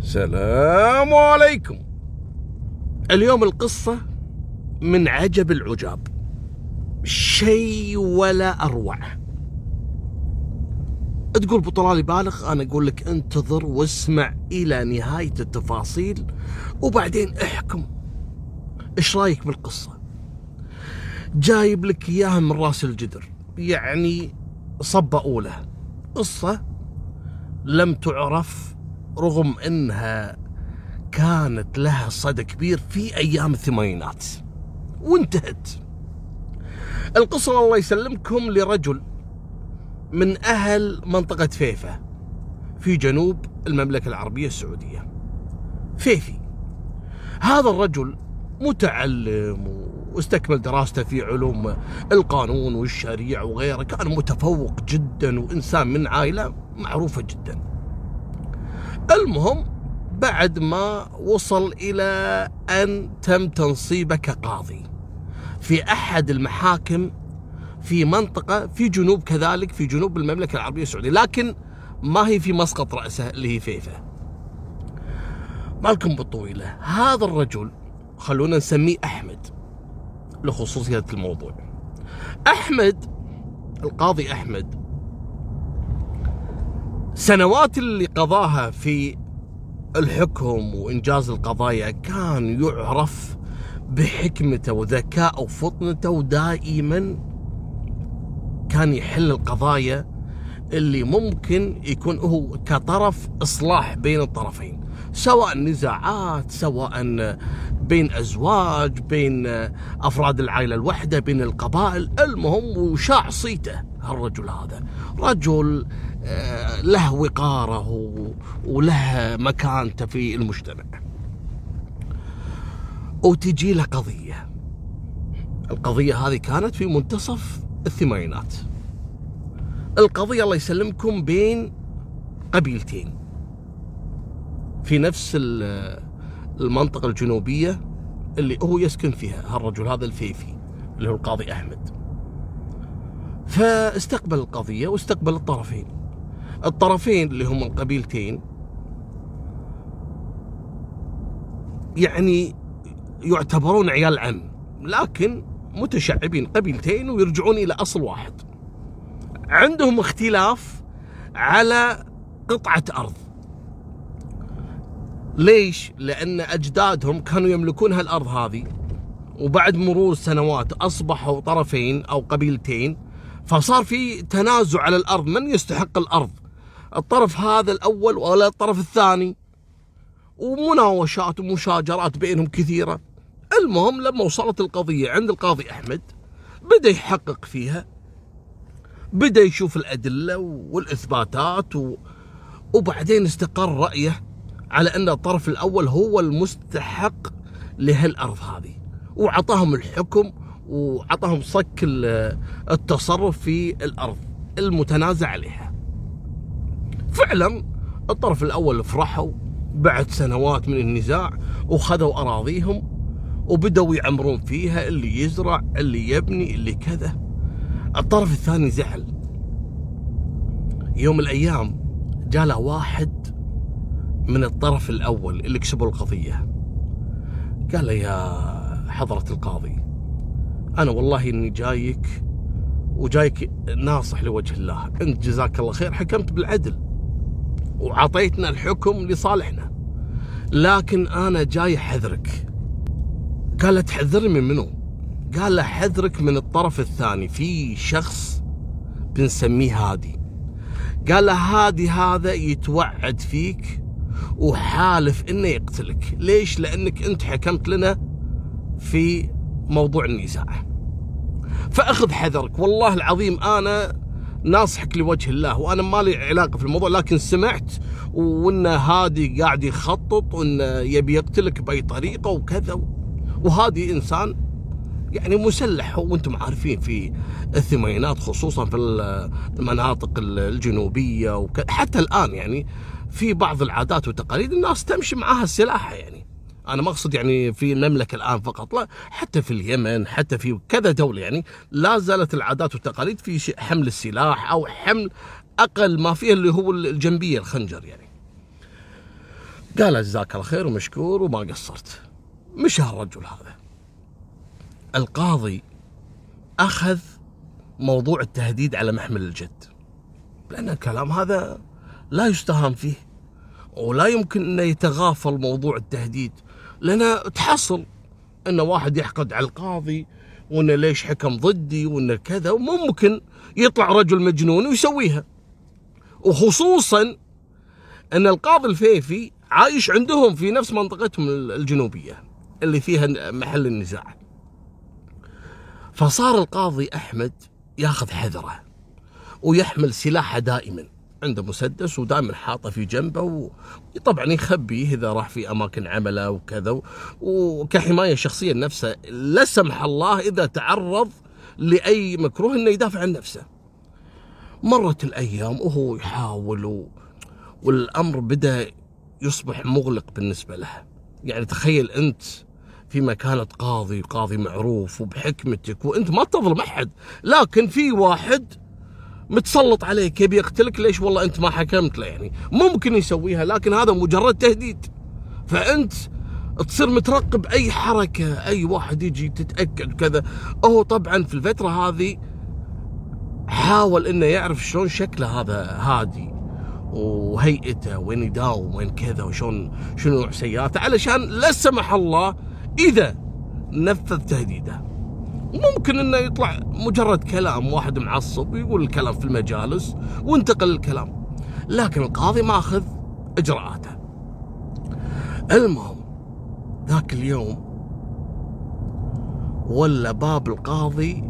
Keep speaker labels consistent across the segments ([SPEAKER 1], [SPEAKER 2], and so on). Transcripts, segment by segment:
[SPEAKER 1] السلام عليكم. اليوم القصة من عجب العجاب، شيء ولا أروع. تقول بطلالي بالغ، أنا أقول لك انتظر واسمع إلى نهاية التفاصيل وبعدين احكم. إيش رايك بالقصة؟ جايب لك إياها من راس الجدر، يعني صبة أولى. قصة لم تعرف رغم أنها كانت لها صدى كبير في أيام الثمانينات وانتهت. القصة الله يسلمكم لرجل من أهل منطقة فيفا في جنوب المملكة العربية السعودية. فيفي هذا الرجل متعلم واستكمل دراسته في علوم القانون والشريعة وغيره، كان متفوق جدا وإنسان من عائلة معروفة جدا. المهم بعد ما وصل إلى أن تم تنصيبه كقاضي في أحد المحاكم في منطقة في جنوب، كذلك في جنوب المملكة العربية السعودية، لكن ما هي في مسقط رأسه اللي هي فيفا. مالكم بالطويلة، هذا الرجل خلونا نسميه أحمد لخصوصية الموضوع. أحمد القاضي أحمد سنوات اللي قضاها في الحكم وإنجاز القضايا كان يعرف بحكمته وذكاءه وفطنته، ودائما كان يحل القضايا اللي ممكن يكون هو كطرف إصلاح بين الطرفين، سواء نزاعات، سواء بين أزواج، بين أفراد العائلة الواحدة، بين القبائل. المهم وشاع صيته هالرجل هذا، رجل له وقاره وله مكانته في المجتمع. وتجي له قضية، القضية هذه كانت في منتصف الثمانينات. القضية الله يسلمكم بين قبيلتين في نفس المنطقة الجنوبية اللي هو يسكن فيها هالرجل هذا الفيفي اللي هو القاضي أحمد. فاستقبل القضية واستقبل الطرفين اللي هم القبيلتين، يعني يعتبرون عيال عم، لكن متشعبين قبيلتين ويرجعون إلى أصل واحد. عندهم اختلاف على قطعة أرض. ليش؟ لأن أجدادهم كانوا يملكون هالأرض هذه، وبعد مرور سنوات أصبحوا طرفين أو قبيلتين، فصار في تنازع على الأرض، من يستحق الأرض، الطرف هذا الأول ولا الطرف الثاني، ومناوشات ومشاجرات بينهم كثيرة. المهم لما وصلت القضية عند القاضي أحمد بدأ يحقق فيها، بدأ يشوف الأدلة والإثباتات وبعدين استقر رأيه على أن الطرف الأول هو المستحق لهالأرض هذه، وعطاهم الحكم وعطاهم صك التصرف في الأرض المتنازع عليها. فعلا الطرف الأول فرحوا بعد سنوات من النزاع وخذوا أراضيهم وبدأوا يعمرون فيها، اللي يزرع، اللي يبني، اللي كذا. الطرف الثاني زعل. يوم من الأيام جاء له واحد من الطرف الأول اللي كسبوا القضية، قال له: يا حضرة القاضي، أنا والله إني جايك ناصح لوجه الله، أنت جزاك الله خير حكمت بالعدل وعطيتنا الحكم لصالحنا، لكن أنا جاي حذرك. قال له: تحذرني من منو؟ قال له: حذرك من الطرف الثاني، في شخص بنسميه هادي. قال له: هادي هذا يتوعد فيك وحالف إنه يقتلك. ليش؟ لأنك أنت حكمت لنا في موضوع النزاع، فأخذ حذرك. والله العظيم أنا ناصحك لوجه الله، وأنا ما لي علاقة في الموضوع، لكن سمعت وإن هادي قاعد يخطط وإن يبي يقتلك بأي طريقة وكذا. وهادي إنسان يعني مسلح، وانتم عارفين في الثمانينات خصوصا في المناطق الجنوبية حتى الآن يعني في بعض العادات والتقاليد الناس تمشي معها السلاح. يعني أنا ما أقصد يعني في المملكة الآن فقط، لا، حتى في اليمن، حتى في كذا دولة يعني لا زالت العادات والتقاليد في حمل السلاح أو حمل أقل ما فيه اللي هو الجنبية، الخنجر يعني. قال جزاك الله خير ومشكور وما قصرت. مشى الرجل هذا. القاضي أخذ موضوع التهديد على محمل الجد، لأن الكلام هذا لا يستهان فيه، ولا يمكن أن يتغافل موضوع التهديد، لأن تحصل أن واحد يحقد على القاضي وأنه ليش حكم ضدي وأنه كذا، وممكن يطلع رجل مجنون ويسويها. وخصوصا أن القاضي الفيفي عايش عندهم في نفس منطقتهم الجنوبية اللي فيها محل النزاع. فصار القاضي أحمد ياخذ حذره ويحمل سلاحه دائما، عنده مسدس ودائما حاطه في جنبه، وطبعا يخبيه إذا راح في أماكن عمله وكذا، وكحماية شخصية لنفسه، لا سمح الله إذا تعرض لأي مكروه إنه يدافع عن نفسه. مرت الأيام وهو يحاول، والأمر بدأ يصبح مغلق بالنسبة له. يعني تخيل أنت في مكانة قاضي معروف وبحكمتك، وأنت ما تظلم أحد، لكن في واحد متسلط عليك يبي يقتلك. ليش؟ والله أنت ما حكمت له. يعني ممكن يسويها، لكن هذا مجرد تهديد. فأنت تصير مترقب أي حركة، أي واحد يجي تتأكد كذا. هو طبعا في الفترة هذه حاول إنه يعرف شلون شكله هذا هادي وهيئته، وين يداوم، وين كذا، وشون شنو نوع سيارته، علشان لا سمح الله إذا نفذ تهديده ممكن إنه يطلع مجرد كلام، واحد معصب يقول الكلام في المجالس وانتقل الكلام. لكن القاضي ماخذ إجراءاته. المهم ذاك اليوم ولا باب القاضي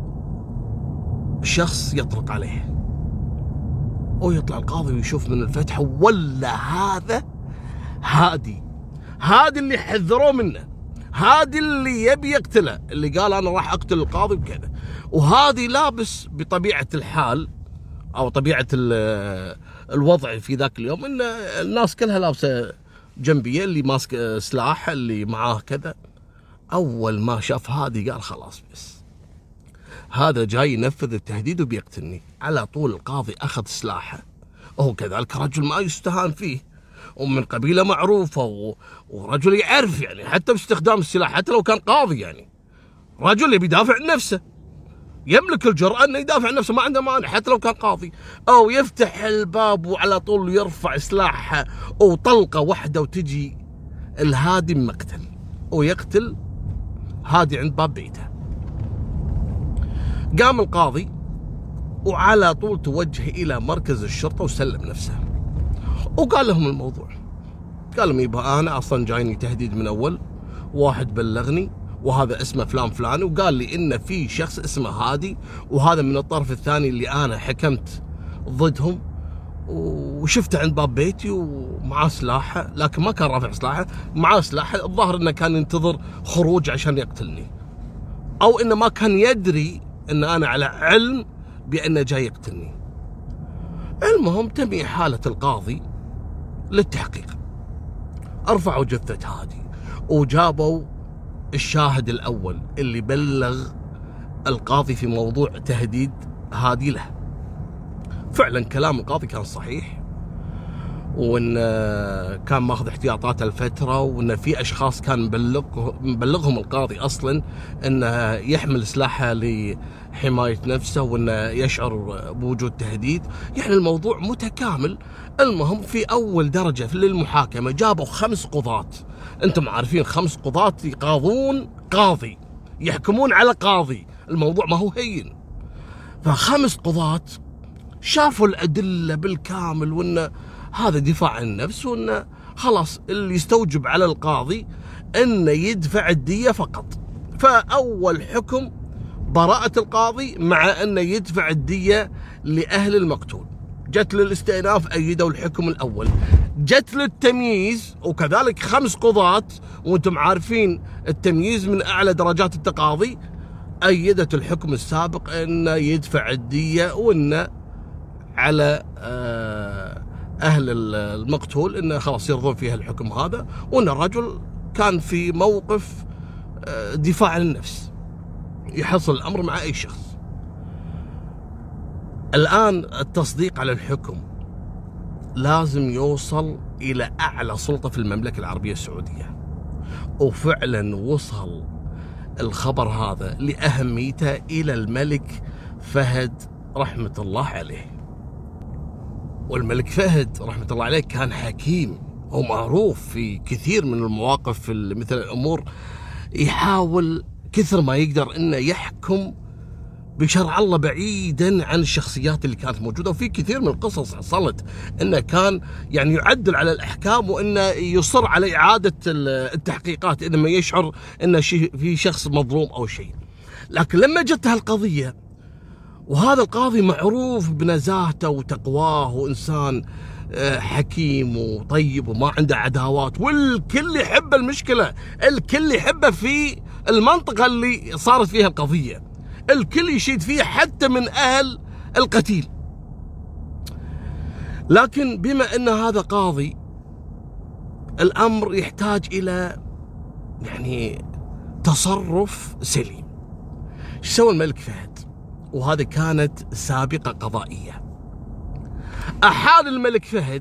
[SPEAKER 1] شخص يطرق عليه، ويطلع القاضي ويشوف من الفتحة ولا هذا هادي اللي حذروه منه، هادي اللي يبي يقتله، اللي قال أنا راح أقتل القاضي وكذا. وهادي لابس بطبيعة الحال أو طبيعة الوضع في ذاك اليوم إن الناس كلها لابسة جنبية، اللي ماسك سلاح، اللي معاه كذا. أول ما شاف هادي قال خلاص، بس هذا جاي ينفذ التهديد وبيقتلني. على طول القاضي أخذ سلاحه، وهو كذلك رجل ما يستهان فيه، ومن قبيلة معروفة، ورجل يعرف يعني حتى باستخدام السلاح، حتى لو كان قاضي، يعني رجل يبي يدافع عن نفسه، يملك الجرأة أنه يدافع عن نفسه، ما عنده مانع حتى لو كان قاضي. أو يفتح الباب وعلى طول يرفع سلاحه، وطلقة واحدة وتجي الهادي مقتل، ويقتل هادي عند باب بيته. قام القاضي وعلى طول توجه إلى مركز الشرطة وسلم نفسه، وقال لهم الموضوع. قال لهم يبقى أنا أصلا جايني تهديد من أول، واحد بلغني وهذا اسمه فلان فلان، وقال لي إن في شخص اسمه هادي، وهذا من الطرف الثاني اللي أنا حكمت ضدهم، وشفته عند باب بيتي ومعاه سلاحه، لكن ما كان رافع سلاحه، معاه سلاحه. الظاهر إنه كان ينتظر خروج عشان يقتلني، أو إنه ما كان يدري إن أنا على علم بأنه جاي يقتلني. المهم تم حالة القاضي للتحقيق. أرفعوا جثة هادي وجابوا الشاهد الأول اللي بلغ القاضي في موضوع تهديد هادي له. فعلا كلام القاضي كان صحيح، وإن كان ماخذ احتياطات الفترة، وإن في أشخاص كان مبلغهم القاضي أصلا إنه يحمل سلاحه لحماية نفسه، وإنه يشعر بوجود تهديد. يعني الموضوع متكامل. المهم في أول درجة في المحاكمة جابوا 5 قضاة. أنتم عارفين 5 قضاة يقاضون قاضي، يحكمون على قاضي، الموضوع ما هو هين. ف5 قضاة شافوا الأدلة بالكامل، وإن هذا دفاع عن النفس، وإنه خلاص اللي يستوجب على القاضي أنه يدفع الدية فقط. فأول حكم براءة القاضي، مع أنه يدفع الدية لأهل المقتول. جت للاستئناف أيدوا الحكم الأول. جت للتمييز وكذلك 5 قضاة، وانتم عارفين التمييز من أعلى درجات التقاضي، أيدت الحكم السابق أنه يدفع الدية، وأنه على أهل المقتول إنه خلاص يرضون فيها الحكم هذا، وأن الرجل كان في موقف دفاع عن النفس، يحصل الأمر مع أي شخص. الآن التصديق على الحكم لازم يوصل إلى أعلى سلطة في المملكة العربية السعودية. وفعلا وصل الخبر هذا لأهميته إلى الملك فهد رحمة الله عليه. والملك فهد رحمة الله عليه كان حكيم ومعروف في كثير من المواقف في مثل الأمور، يحاول كثر ما يقدر إنه يحكم بشرع الله بعيدا عن الشخصيات اللي كانت موجودة. وفي كثير من القصص حصلت إنه كان يعني يعدل على الأحكام، وإنه يصر على إعادة التحقيقات إذا ما يشعر إنه في شخص مظلوم أو شيء. لكن لما جت هالقضية، وهذا القاضي معروف بنزاهته وتقواه وإنسان حكيم وطيب وما عنده عداوات، والكل يحب المشكلة، الكل يحبه في المنطقة اللي صارت فيها القضية، الكل يشيد فيه حتى من أهل القتيل. لكن بما أن هذا قاضي، الأمر يحتاج إلى يعني تصرف سليم. ايش سوى الملك فهد؟ وهذا كانت سابقة قضائية. أحال الملك فهد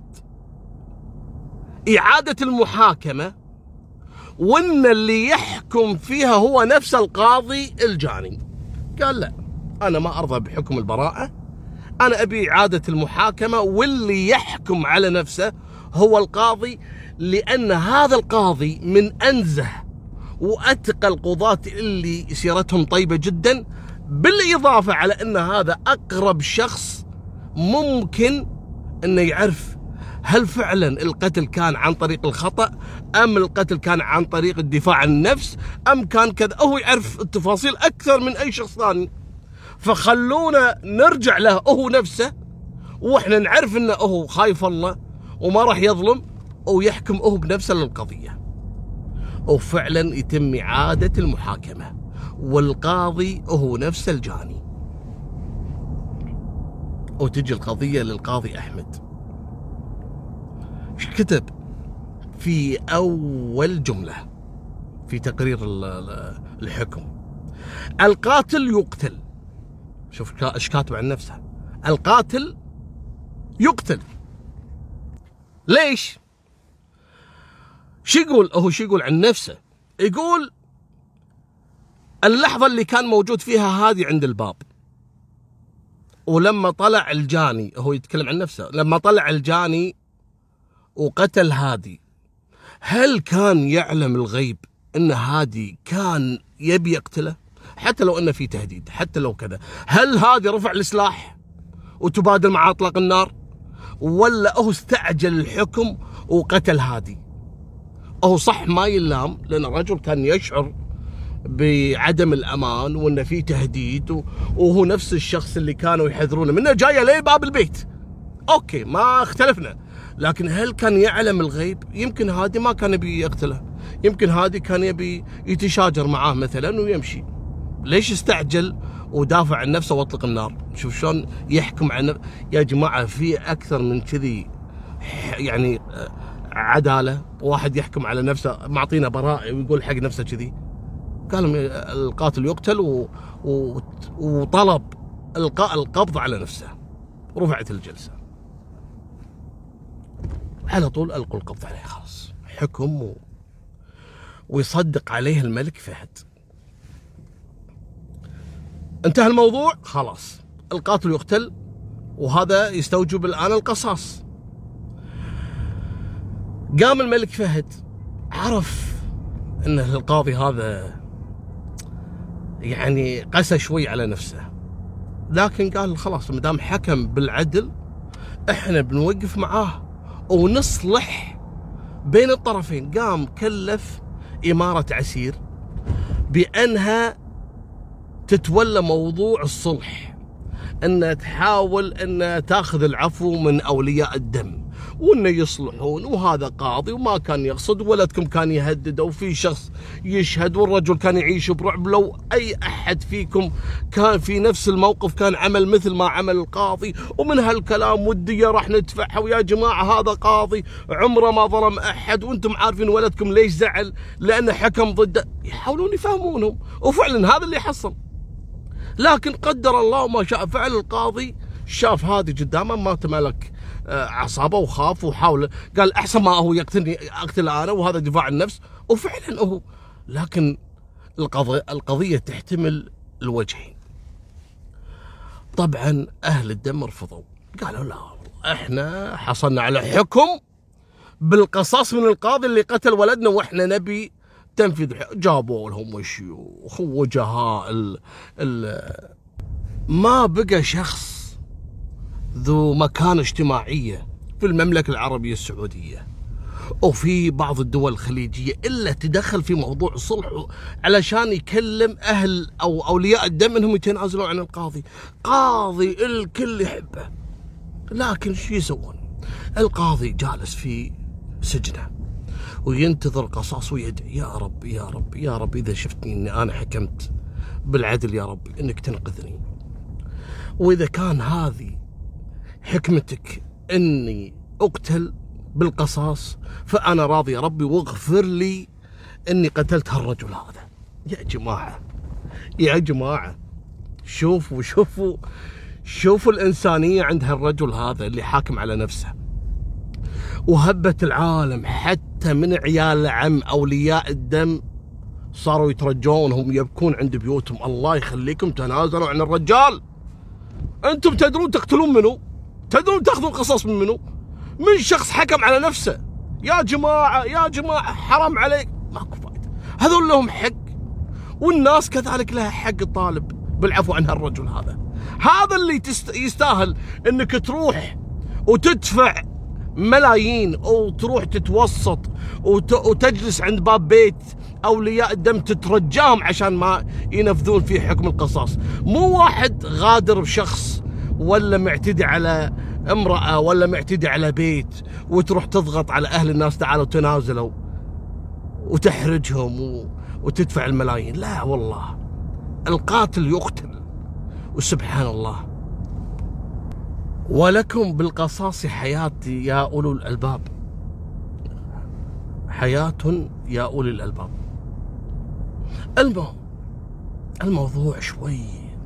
[SPEAKER 1] إعادة المحاكمة، وإن اللي يحكم فيها هو نفس القاضي الجاني. قال لا، أنا ما أرضى بحكم البراءة، أنا أبي إعادة المحاكمة، واللي يحكم على نفسه هو القاضي، لأن هذا القاضي من أنزه وأتقى القضاة اللي سيرتهم طيبة جدا، بالإضافة على أن هذا أقرب شخص ممكن أنه يعرف هل فعلا القتل كان عن طريق الخطأ، أم القتل كان عن طريق الدفاع عن النفس، أم كان كذا. هو يعرف التفاصيل أكثر من أي شخص ثاني، فخلونا نرجع له هو نفسه، وإحنا نعرف أنه هو خايف الله وما راح يظلم، ويحكم هو بنفسه للقضية. وفعلا يتم إعادة المحاكمة، والقاضي هو نفس الجاني. وتجي القضية للقاضي أحمد. ايش كتب في أول جملة في تقرير الحكم؟ القاتل يقتل. شوف ايش كاتب عن نفسه، القاتل يقتل. ليش؟ شو يقول هو؟ شو يقول عن نفسه؟ يقول اللحظة اللي كان موجود فيها هذه عند الباب، ولما طلع الجاني، هو يتكلم عن نفسه، لما طلع الجاني وقتل هادي، هل كان يعلم الغيب ان هادي كان يبي يقتله؟ حتى لو انه في تهديد، حتى لو كذا، هل هادي رفع السلاح وتبادل مع اطلاق النار، ولا هو استعجل الحكم وقتل هادي؟ هو صح ما يلام، لان الرجل كان يشعر بعدم الامان وانه في تهديد، وهو نفس الشخص اللي كانوا يحذرونه منه جايه ليه باب البيت. اوكي، ما اختلفنا، لكن هل كان يعلم الغيب؟ يمكن هادي ما كان يبي يقتله، يمكن هادي كان يبي يتشاجر معاه مثلا ويمشي. ليش استعجل ودافع عن نفسه واطلق النار؟ شوف شلون يحكم عن يا جماعه، في اكثر من كذي يعني عداله. واحد يحكم على نفسه معطينا براءه ويقول حق نفسه كذي. قال القاتل يقتل، وطلب القاء القبض على نفسه. رفعت الجلسه، على طول القوا القبض عليه، خلاص حكم ويصدق عليه الملك فهد. انتهى الموضوع، خلاص القاتل يقتل، وهذا يستوجب الآن القصاص. قام الملك فهد، عرف ان القاضي هذا يعني قسى شوي على نفسه، لكن قال خلاص مدام حكم بالعدل احنا بنوقف معاه ونصلح بين الطرفين. قام كلف إمارة عسير بأنها تتولى موضوع الصلح، أنها تحاول أنها تاخذ العفو من أولياء الدم، وأنه يصلحون، وهذا قاضي وما كان يقصد، ولدكم كان يهدد وفي شخص يشهد، والرجل كان يعيش برعب. لو أي أحد فيكم كان في نفس الموقف كان عمل مثل ما عمل القاضي، ومن هالكلام والدية راح ندفعها، ويا جماعة هذا قاضي عمره ما ظلم أحد، وأنتم عارفين ولدكم ليش زعل، لأنه حكم ضده. يحاولون يفهمونهم، وفعلا هذا اللي حصل. لكن قدر الله وما شاء فعل، القاضي شاف هذه قدامه ما تملك عصابه وخاف وحاول، قال احسن ما هو يقتلني اقتل انا، وهذا دفاع عن النفس. وفعلا هو، لكن القضيه تحتمل الوجهين. طبعا اهل الدم رفضوا، قالوا لا احنا حصلنا على حكم بالقصاص من القاضي اللي قتل ولدنا، واحنا نبي تنفيذ. جابوا لهم شيوخ ووجهاء ما بقى شخص ذو مكانة اجتماعية في المملكة العربية السعودية وفي بعض الدول الخليجية إلا تدخل في موضوع الصلح علشان يكلم أهل أو أولياء الدم أنهم يتنازلون عن القاضي. قاضي الكل يحبه، لكن شو يسوون؟ القاضي جالس في سجنه وينتظر قصاص ويدعي يا رب يا رب يا رب إذا شفتني أني أنا حكمت بالعدل يا رب إنك تنقذني، وإذا كان هذه حكمتك إني أقتل بالقصاص فأنا راضي يا ربي، واغفر لي إني قتلت هالرجل هذا. يا جماعة يا جماعة، شوفوا الإنسانية عند هالرجل هذا اللي حاكم على نفسه. وهبت العالم حتى من عيال العم أولياء الدم صاروا يترجونهم يبكون عند بيوتهم، الله يخليكم تنازلوا عن الرجال. أنتم تدرون تقتلون منه؟ تدرون تأخذون قصاص من منه؟ من شخص حكم على نفسه. يا جماعة يا جماعة حرام عليك، ماكو فايدة. هذول لهم حق، والناس كذلك لها حق الطالب بالعفو عن هالرجل هذا. هذا اللي يستاهل انك تروح وتدفع ملايين او تروح تتوسط وتجلس عند باب بيت اولياء الدم تترجاهم عشان ما ينفذون فيه حكم القصاص. مو واحد غادر بشخص ولا معتدي على امرأة ولا معتدي على بيت وتروح تضغط على اهل الناس تعالوا تنازلوا وتحرجهم وتدفع الملايين. لا والله، القاتل يقتل. وسبحان الله، ولكم بالقصاص حياة يا أولو الألباب، حياة يا أولي الألباب. الموضوع شوي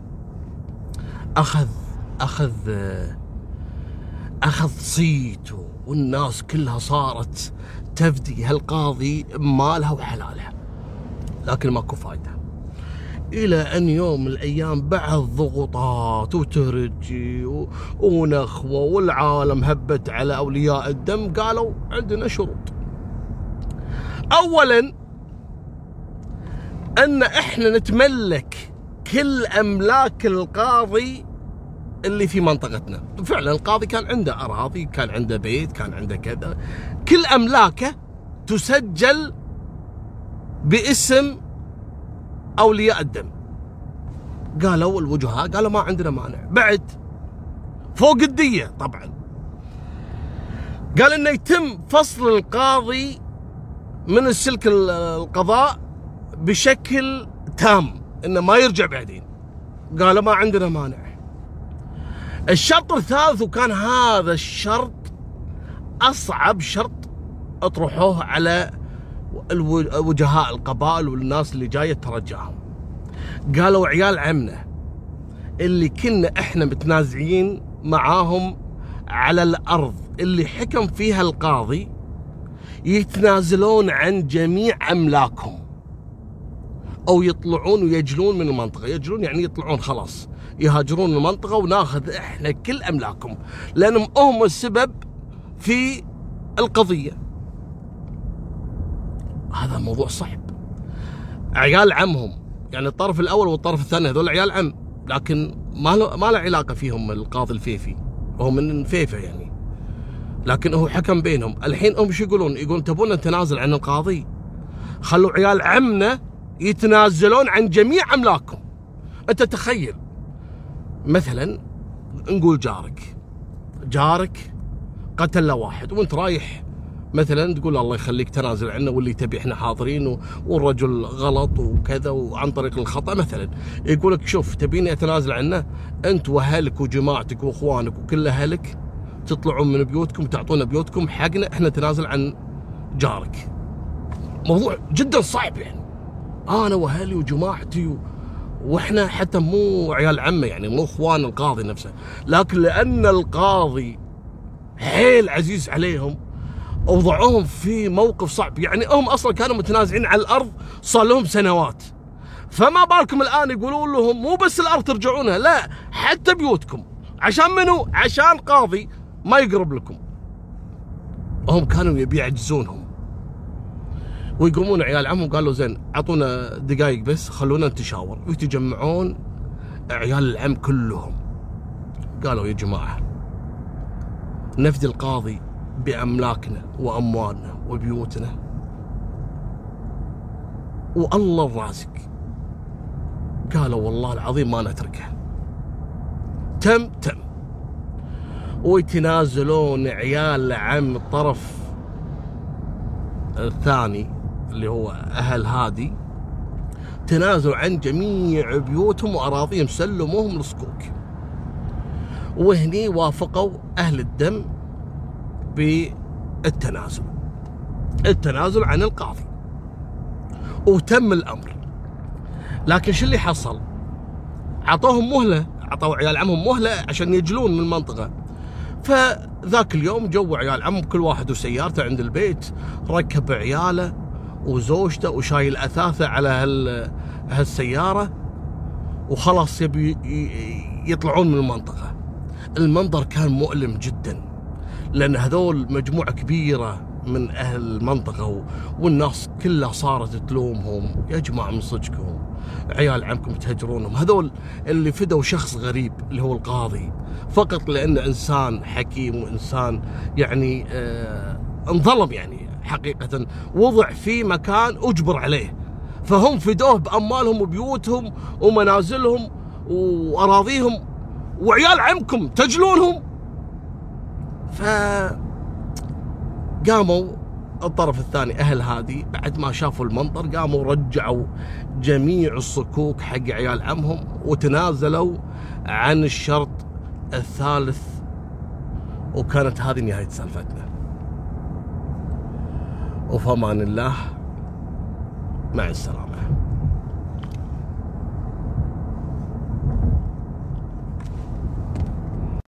[SPEAKER 1] أخذ صيته، والناس كلها صارت تفدي هالقاضي مالها وحلالها، لكن ماكو فايدة. إلى أن يوم من الأيام بعد ضغوطات وتهرجي ونخوة والعالم هبت على أولياء الدم، قالوا عندنا شروط. أولا أن إحنا نتملك كل أملاك القاضي اللي في منطقتنا. فعلا القاضي كان عنده أراضي، كان عنده بيت، كان عنده كذا، كل أملاكه تسجل باسم أولياء الدم. قالوا الوجهاء قالوا ما عندنا مانع، بعد فوق الدية طبعا قال إنه يتم فصل القاضي من السلك القضاء بشكل تام، إنه ما يرجع بعدين. قالوا ما عندنا مانع. الشرط الثالث، وكان هذا الشرط أصعب شرط أطرحوه على وجهاء القبائل والناس اللي جاية ترجعهم، قالوا عيال عمنا اللي كنا احنا متنازعين معاهم على الأرض اللي حكم فيها القاضي يتنازلون عن جميع أملاكهم، أو يطلعون ويجلون من المنطقة. يجلون يعني يطلعون خلاص، يهاجرون المنطقة وناخذ احنا كل أملاكهم، لأنهم هم السبب في القضية. هذا موضوع صعب. عيال عمهم، يعني الطرف الأول والطرف الثاني هذول عيال عم، لكن ما له علاقة فيهم القاضي الفيفي، وهو من فيفا يعني، لكن هو حكم بينهم. الحين هم شو يقولون؟ يقولون تبون نتنازل عن القاضي، خلوا عيال عمنا يتنازلون عن جميع أملاكهم. أنت تخيل مثلا نقول جارك قتل له واحد، وانت رايح مثلا تقول الله يخليك تنازل عنه، واللي تبي احنا حاضرين، والرجل غلط وكذا وعن طريق الخطأ مثلا، يقول لك شوف تبيني اتنازل عنه، انت واهلك وجماعتك واخوانك وكل اهلك تطلعون من بيوتكم تعطونا بيوتكم حقنا، احنا نتنازل عن جارك. موضوع جدا صعب يعني. انا واهلي وجماعتي واحنا حتى مو عيال عمه يعني، مو اخوان القاضي نفسه، لكن لان القاضي حيل عزيز عليهم، وضعوهم في موقف صعب. يعني هم اصلا كانوا متنازعين على الارض صار لهم سنوات، فما بالكم الان يقولون لهم مو بس الارض ترجعونها، لا حتى بيوتكم. عشان منو؟ عشان قاضي ما يقرب لكم. هم كانوا يبي يعجزونهم، ويقومون عيال عمهم قالوا زين اعطونا دقائق بس خلونا نتشاور، ويتجمعون عيال العم كلهم. قالوا يا جماعه نفدي القاضي باملاكنا واموالنا وبيوتنا، والله الرازق. قالوا والله العظيم ما نتركه. تم ويتنازلون عيال عم الطرف الثاني اللي هو أهل هادي، تنازلوا عن جميع بيوتهم وأراضيهم، سلموهم للصكوك. وهني وافقوا أهل الدم بالتنازل عن القاضي، وتم الأمر. لكن شو اللي حصل؟ عطوهم مهلة، عطوا عيال عمهم مهلة عشان يجلون من المنطقة. فذاك اليوم جو عيال عمهم كل واحد وسيارته عند البيت، ركب عياله وزوجته وشايل أثاثه على هالسيارة، وخلاص يبي يطلعون من المنطقة. المنظر كان مؤلم جدا، لأن هذول مجموعة كبيرة من أهل المنطقة، والناس كلها صارت تلومهم، يا جماعة من صدقكم عيال عمكم تهجرونهم، هذول اللي فدوا شخص غريب اللي هو القاضي فقط لأنه إنسان حكيم وإنسان يعني انظلم، يعني حقيقة وضع في مكان أجبر عليه، فهم فدوه بأموالهم وبيوتهم ومنازلهم وأراضيهم، وعيال عمكم تجلونهم. فقاموا الطرف الثاني أهل هادي بعد ما شافوا المنظر، قاموا رجعوا جميع الصكوك حق عيال عمهم، وتنازلوا عن الشرط الثالث. وكانت هذه نهاية سالفتنا، وفمان الله، مع السلامة.